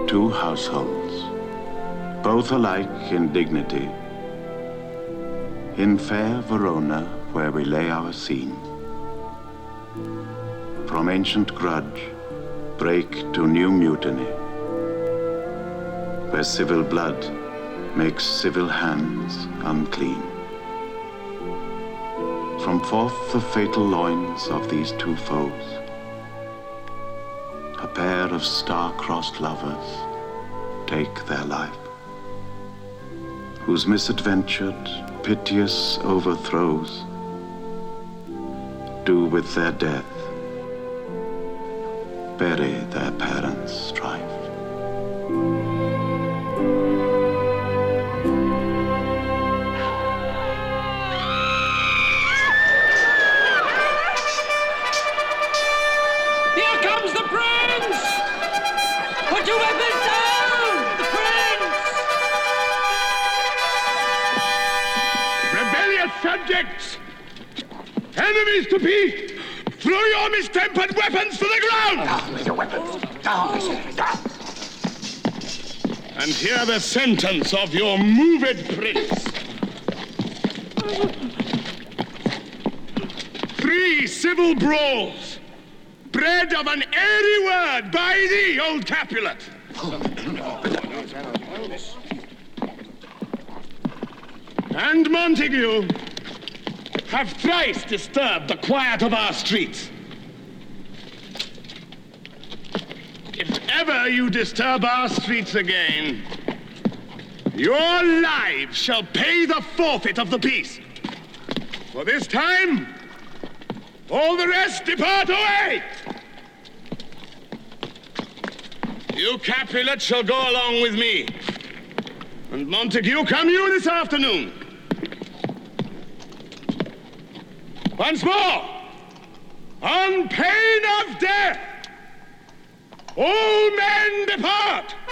Two households, both alike in dignity, in fair Verona, where we lay our scene. From ancient grudge, break to new mutiny, where civil blood makes civil hands unclean. From forth the fatal loins of these two foes, a pair of star-crossed lovers take their life, whose misadventured, piteous overthrows do with their death bury their parents' strife. Here comes the prince! Put your weapons down! The prince! Rebellious subjects! Enemies to peace! Throw your mistempered weapons to the ground! Down with your weapons! Down with your down! And hear the sentence of your moved prince. 3 civil brawls, bred of an airy word by thee, old Capulet. And Montague have thrice disturbed the quiet of our streets. If ever you disturb our streets again, your lives shall pay the forfeit of the peace. For this time, all the rest depart away. You Capulet shall go along with me. And Montague, come you this afternoon. Once more, on pain of death, all men depart.